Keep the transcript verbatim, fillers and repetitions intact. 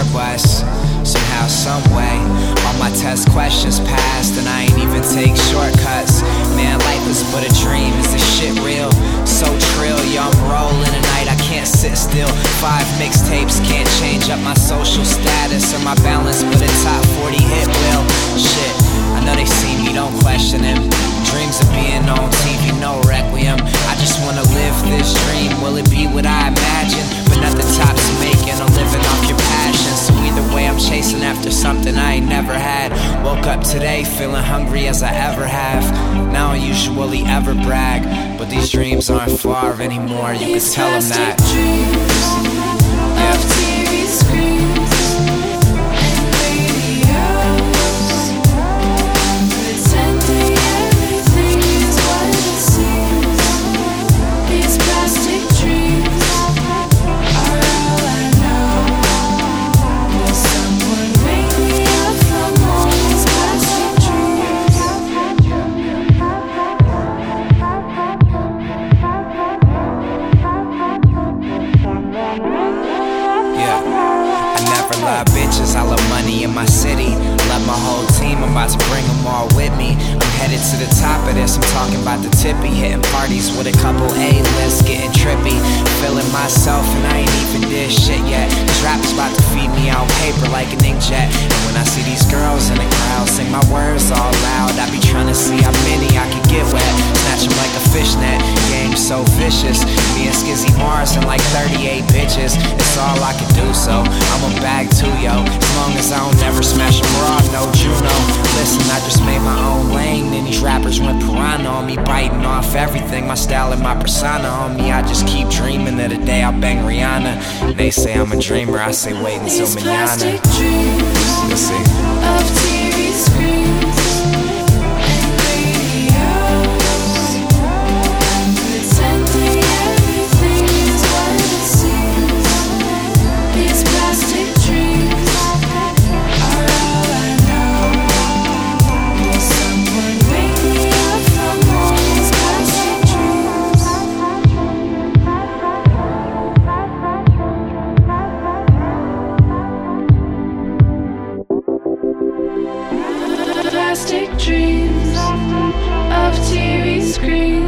tour bus. Somehow, someway, all my test questions passed, and I ain't even take shortcuts. Man, life is but a dream, is this shit real? So trill, yo, I'm rolling tonight, I can't sit still. Five mixtapes can't change up my social status or my balance, but a top forty hit will. Shit, I know they see me, don't question him. Dreams of being on T V, no requiem. I just wanna live this dream, will it be what I imagine? But nothing tops making or living off your passion. So either way, I'm chasing after something I ain't never had. Woke up today feeling hungry as I ever have. Now I don't usually ever brag, but these dreams aren't far anymore, you can tell them that. Yeah. Of T V screens and radios, pretending everything is what it seems. These plastic dreams are all I know. Will someone wake me up from all these plastic dreams? Yeah, I never love bitches, I love money in my city. Love my whole team, I'm about to bring them all with me. I'm headed to the top of this, I'm talking about the tippy. Hitting parties with a couple A-lists, getting trippy. Feeling myself and I ain't even did shit yet. This rap is about to feed me out paper like an inkjet. And when I see these girls in the crowd sing my words all loud, I be trying to see how many I can get wet. Snatch them like a fishnet, game so vicious. Me and Skizzy Mars and like thirty-eight bitches. It's all I can do, so I'm a bag too, yo. As long as I don't never smash them raw, no Juno. Listen, I just made my own lane, and these rappers went piranha on me, biting off everything, my style and my persona on me. I just keep dreaming of the day I'll bang Rihanna. They say I'm a dreamer, I say wait until These manana. plastic dreams Let's see. of T V screens and radios, pretending everything is what it seems. These plastic dreams are all I know. Will someone wake me up from all these plastic dreams? Plastic dreams of T V screens.